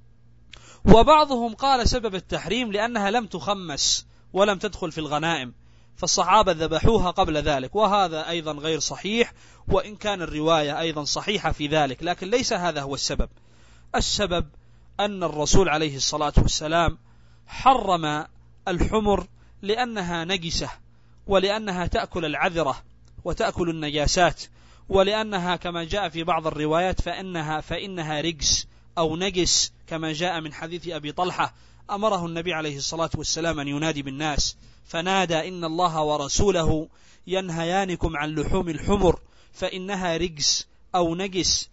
وبعضهم قال سبب التحريم لأنها لم تخمس ولم تدخل في الغنائم، فالصحابة ذبحوها قبل ذلك، وهذا أيضا غير صحيح، وإن كان الرواية أيضا صحيحة في ذلك، لكن ليس هذا هو السبب. السبب أن الرسول عليه الصلاة والسلام حرم الحمر لأنها نجسة، ولأنها تأكل العذرة وتأكل النجاسات، ولأنها كما جاء في بعض الروايات فإنها, فإنها رجس أو نجس، كما جاء من حديث أبي طلحة أمره النبي عليه الصلاة والسلام أن ينادي بالناس فنادى: إن الله ورسوله ينهيانكم عن لحوم الحمر فإنها رجس أو نجس.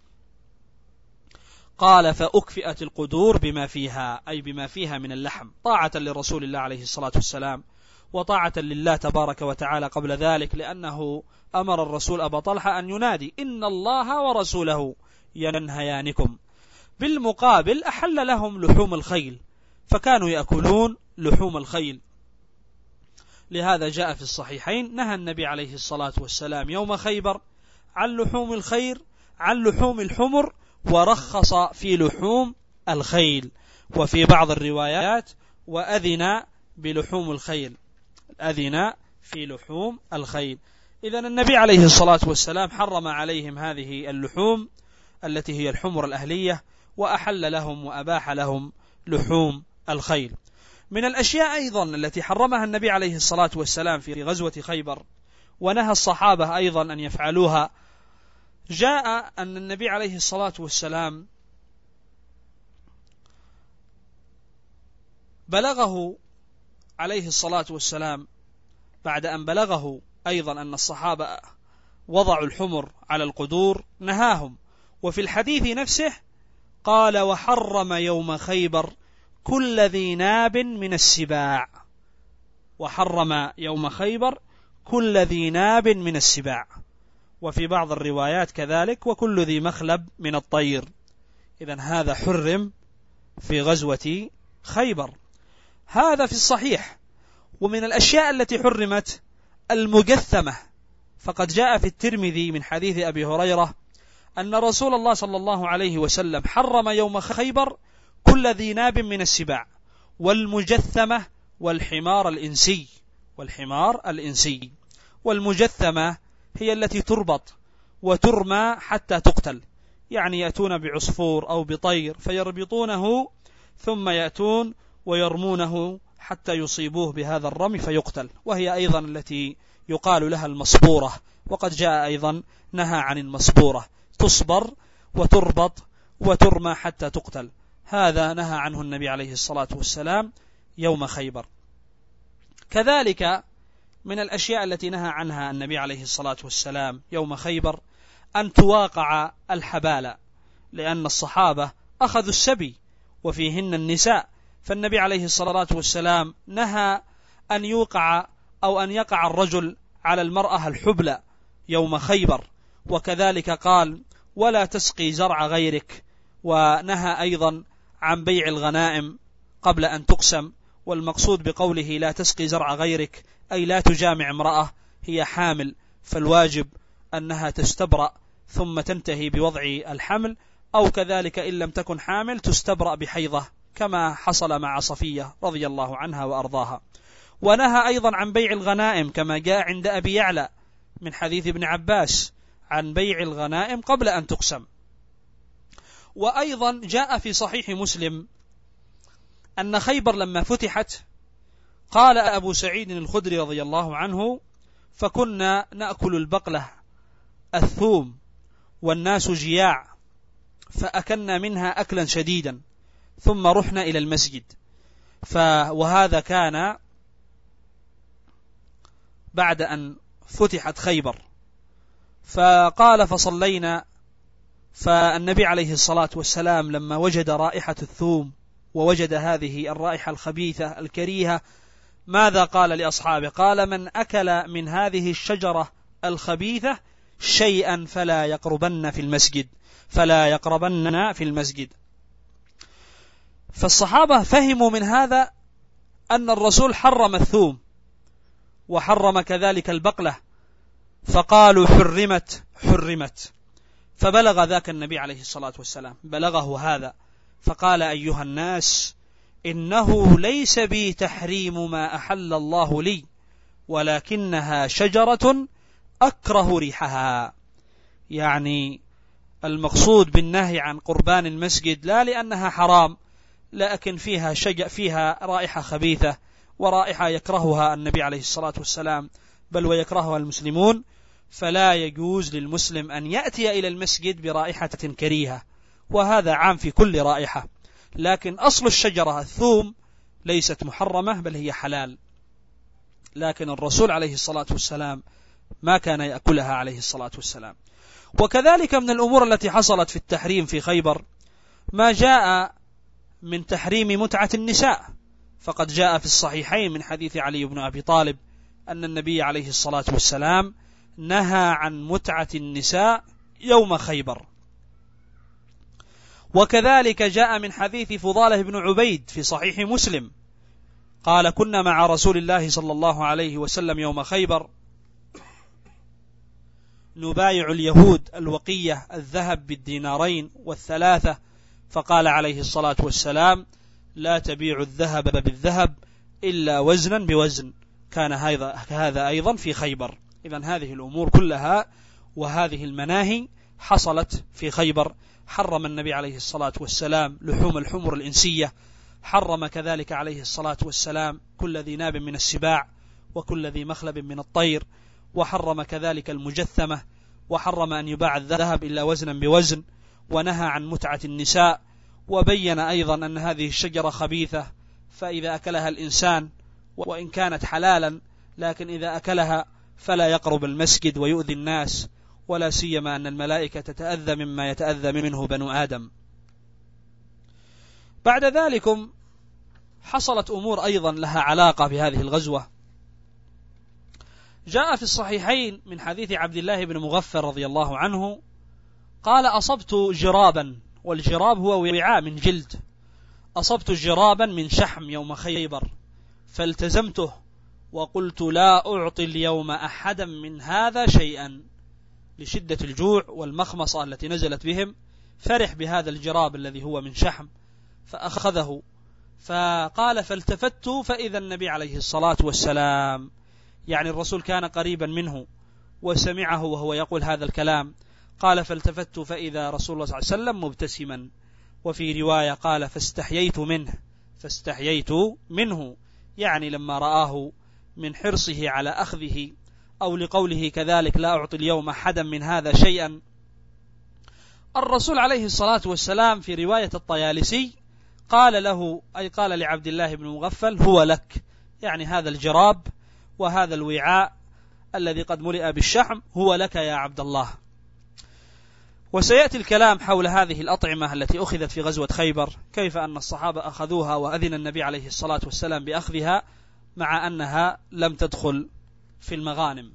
قال: فأكفئت القدور بما فيها، أي بما فيها من اللحم، طاعة لرسول الله عليه الصلاة والسلام، وطاعة لله تبارك وتعالى قبل ذلك، لأنه أمر الرسول أبا طلحة أن ينادي: إن الله ورسوله ينهيانكم. بالمقابل أحل لهم لحوم الخيل، فكانوا يأكلون لحوم الخيل. لهذا جاء في الصحيحين نهى النبي عليه الصلاة والسلام يوم خيبر عن لحوم الخير عن لحوم الحمر، ورخص في لحوم الخيل. وفي بعض الروايات وأذن بلحوم الخيل، أذن في لحوم الخيل. إذن النبي عليه الصلاة والسلام حرم عليهم هذه اللحوم التي هي الحمر الأهلية، وأحل لهم وأباح لهم لحوم الخيل. من الأشياء أيضا التي حرمها النبي عليه الصلاة والسلام في غزوة خيبر ونهى الصحابة أيضا أن يفعلوها، جاء أن النبي عليه الصلاة والسلام بلغه عليه الصلاة والسلام بعد أن بلغه أيضا أن الصحابة وضعوا الحمر على القدور نهاهم. وفي الحديث نفسه قال: وحرم يوم خيبر كل ذي ناب من السباع، وحرم يوم خيبر كل ذي ناب من السباع. وفي بعض الروايات كذلك: وكل ذي مخلب من الطير. إذن هذا حرم في غزوة خيبر، هذا في الصحيح. ومن الأشياء التي حرمت المجثمة، فقد جاء في الترمذي من حديث أبي هريرة أن رسول الله صلى الله عليه وسلم حرم يوم خيبر كل ذي ناب من السباع والمجثمة والحمار الإنسي والحمار الإنسي. والمجثمة هي التي تربط وترمى حتى تقتل، يعني يأتون بعصفور أو بطير فيربطونه ثم يأتون ويرمونه حتى يصيبوه بهذا الرمي فيقتل، وهي أيضا التي يقال لها المصبورة. وقد جاء أيضا نهى عن المصبورة، تصبر وتربط وترمى حتى تقتل، هذا نهى عنه النبي عليه الصلاة والسلام يوم خيبر. كذلك من الأشياء التي نهى عنها النبي عليه الصلاة والسلام يوم خيبر أن تواقع الحبالة، لأن الصحابة أخذوا السبي وفيهن النساء، فالنبي عليه الصلاة والسلام نهى أن يوقع أو أن يقع الرجل على المرأة الحبلى يوم خيبر، وكذلك قال ولا تسقي زرع غيرك، ونهى أيضا عن بيع الغنائم قبل أن تقسم. والمقصود بقوله لا تسقي زرع غيرك أي لا تجامع امرأة هي حامل، فالواجب أنها تستبرأ ثم تنتهي بوضع الحمل، أو كذلك إن لم تكن حامل تستبرأ بحيضة كما حصل مع صفية رضي الله عنها وأرضاها. ونهى أيضا عن بيع الغنائم كما جاء عند أبي يعلى من حديث ابن عباس عن بيع الغنائم قبل أن تقسم. وأيضا جاء في صحيح مسلم أن خيبر لما فتحت قال أبو سعيد الخدري رضي الله عنه فكنا نأكل البقلة الثوم والناس جياع، فأكلنا منها أكلا شديدا ثم رحنا إلى المسجد، وهذا كان بعد أن فتحت خيبر. فقال فصلينا، فالنبي عليه الصلاة والسلام لما وجد رائحة الثوم ووجد هذه الرائحة الخبيثة الكريهة ماذا قال لأصحابه؟ قال من أكل من هذه الشجرة الخبيثة شيئا فلا يقربن في المسجد فلا يقربن في المسجد. فالصحابة فهموا من هذا أن الرسول حرم الثوم وحرم كذلك البقلة، فقالوا حرمت حرمت. فبلغ ذاك النبي عليه الصلاة والسلام، بلغه هذا، فقال أيها الناس إنه ليس بي تحريم ما أحل الله لي، ولكنها شجرة أكره ريحها. يعني المقصود بالنهي عن قربان المسجد لا لأنها حرام، لكن فيها شجر فيها رائحة خبيثة ورائحة يكرهها النبي عليه الصلاة والسلام بل ويكرهها المسلمون، فلا يجوز للمسلم أن يأتي إلى المسجد برائحة كريهة، وهذا عام في كل رائحة. لكن أصل الشجرة الثوم ليست محرمة بل هي حلال، لكن الرسول عليه الصلاة والسلام ما كان يأكلها عليه الصلاة والسلام. وكذلك من الأمور التي حصلت في التحريم في خيبر ما جاء من تحريم متعة النساء، فقد جاء في الصحيحين من حديث علي بن أبي طالب أن النبي عليه الصلاة والسلام نهى عن متعة النساء يوم خيبر. وكذلك جاء من حديث فضالة بن عبيد في صحيح مسلم قال كنا مع رسول الله صلى الله عليه وسلم يوم خيبر نبايع اليهود الوقية الذهب بالدينارين والثلاثة، فقال عليه الصلاة والسلام لا تبيع الذهب بالذهب إلا وزنا بوزن، كان هذا أيضا في خيبر. إذن هذه الأمور كلها وهذه المناهي حصلت في خيبر. حرم النبي عليه الصلاة والسلام لحوم الحمر الإنسية، حرم كذلك عليه الصلاة والسلام كل ذي ناب من السباع وكل ذي مخلب من الطير، وحرم كذلك المجثمة، وحرم أن يباع الذهب إلا وزنا بوزن، ونهى عن متعة النساء، وبين أيضا أن هذه الشجرة خبيثة، فإذا أكلها الإنسان وإن كانت حلالا لكن إذا أكلها فلا يقرب المسجد ويؤذي الناس، ولا سيما أن الملائكة تتأذى مما يتأذى منه بنو آدم. بعد ذلك حصلت أمور أيضا لها علاقة بهذه الغزوة. جاء في الصحيحين من حديث عبد الله بن مغفر رضي الله عنه قال أصبت جرابا، والجراب هو وعاء من جلد، أصبت جرابا من شحم يوم خيبر فالتزمته وقلت لا أعطي اليوم أحدا من هذا شيئا، لشدة الجوع والمخمصة التي نزلت بهم، فرح بهذا الجراب الذي هو من شحم فأخذه، فقال فالتفت فإذا النبي عليه الصلاة والسلام، يعني الرسول كان قريبا منه وسمعه وهو يقول هذا الكلام، قال فالتفت فإذا رسول الله صلى الله عليه وسلم مبتسما. وفي رواية قال فاستحييت منه فاستحييت منه يعني لما رآه من حرصه على أخذه، أو لقوله كذلك لا أعطي اليوم أحدا من هذا شيئا. الرسول عليه الصلاة والسلام في رواية الطيالسي قال له، أي قال لعبد الله بن مغفل هو لك، يعني هذا الجراب وهذا الوعاء الذي قد ملئ بالشحم هو لك يا عبد الله. وسيأتي الكلام حول هذه الأطعمة التي أخذت في غزوة خيبر، كيف أن الصحابة أخذوها وأذن النبي عليه الصلاة والسلام بأخذها مع أنها لم تدخل في المغانم.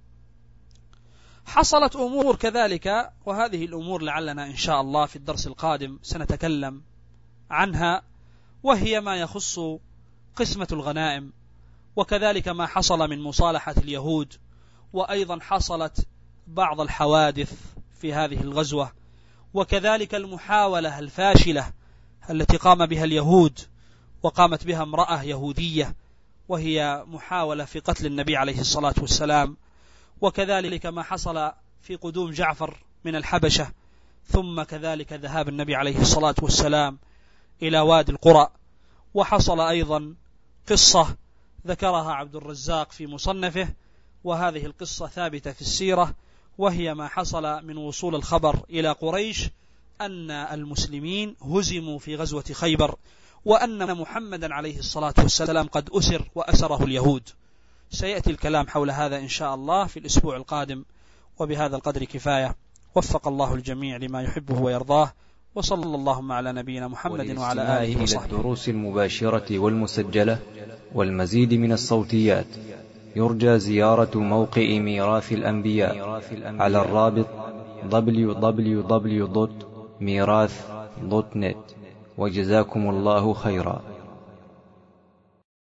حصلت أمور كذلك، وهذه الأمور لعلنا إن شاء الله في الدرس القادم سنتكلم عنها، وهي ما يخص قسمة الغنائم، وكذلك ما حصل من مصالحة اليهود، وأيضا حصلت بعض الحوادث في هذه الغزوة، وكذلك المحاولة الفاشلة التي قام بها اليهود وقامت بها امرأة يهودية، وهي محاولة في قتل النبي عليه الصلاة والسلام، وكذلك ما حصل في قدوم جعفر من الحبشة، ثم كذلك ذهاب النبي عليه الصلاة والسلام إلى وادي القرى. وحصل أيضا قصة ذكرها عبد الرزاق في مصنفه، وهذه القصة ثابتة في السيرة، وهي ما حصل من وصول الخبر إلى قريش أن المسلمين هزموا في غزوة خيبر، وأن محمدا عليه الصلاة والسلام قد أسر وأسره اليهود. سيأتي الكلام حول هذا إن شاء الله في الأسبوع القادم، وبهذا القدر كفاية. وفق الله الجميع لما يحبه ويرضاه، وصلى اللهم على نبينا محمد وعلى آله وصحبه. الدروس المباشرة والمسجلة والمزيد من الصوتيات يرجى زيارة موقع ميراث الأنبياء على الرابط دبليو دبليو دبليو دوت ميراث دوت نت. وجزاكم الله خيرا.